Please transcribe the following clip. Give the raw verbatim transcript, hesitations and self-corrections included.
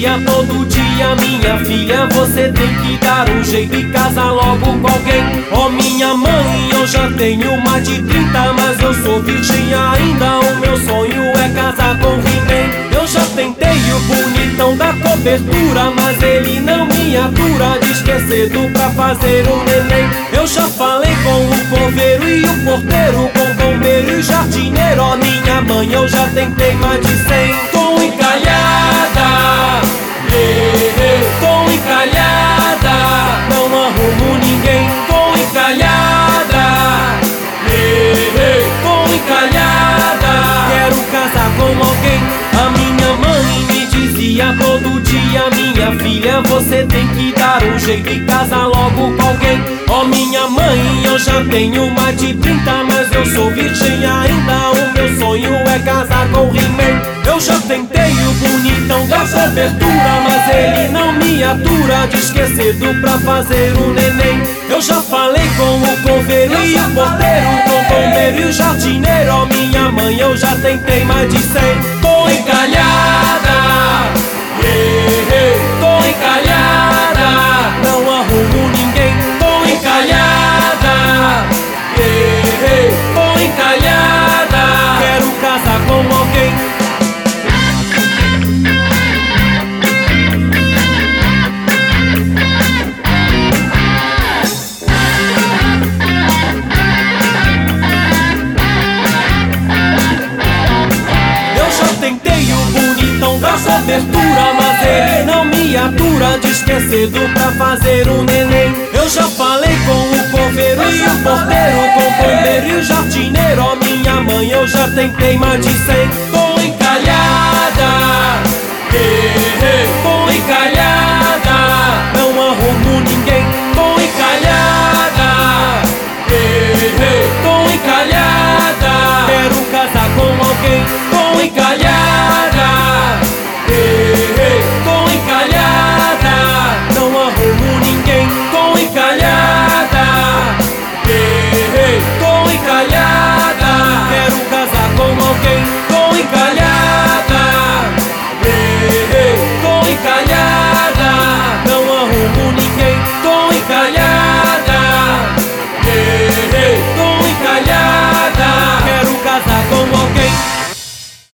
dizia todo dia: minha filha, você tem que dar um jeito e casar logo com alguém. Ó minha mãe, eu já tenho mais de trinta, mas eu sou virgem ainda. O meu sonho é casar com He-Man. Eu já tentei o bonitão da cobertura, mas ele não me atura. Diz que é cedo pra fazer um neném. Eu já falei com o coveiro e o porteiro, com o bombeiro e o jardineiro. Ó minha mãe, eu já tentei mais de cem. Tô encalhada, eh, eh, tô encalhada, não arrumo ninguém. Tô encalhada, eh, eh, tô encalhada, quero casar com alguém. A minha mãe me dizia todo dia: minha filha, você tem que dar um jeito e casar logo com alguém. Ó minha mãe, eu já tenho mais de trinta, mas eu sou virgem ainda. O meu sonho é casar com He-Man. Eu já tentei o bonitão da cobertura, mas ele não me atura. Diz que é cedo pra fazer um neném. Eu já falei com o coveiro e o porteiro, com o bombeiro e o jardineiro. Ó minha mãe, eu já tentei mais de cem. Tô encalhada, eh, eh, tô encalhada, não arrumo ninguém. Tô encalhada, eh, eh, tô encalhada, quero casar com alguém. Tentei o bonitão da cobertura, mas ele não me atura. Diz que é cedo pra fazer um neném. Eu já falei com o coveiro e o porteiro, com o bombeiro e o jardineiro. Ó minha mãe, eu já tentei mais de cem.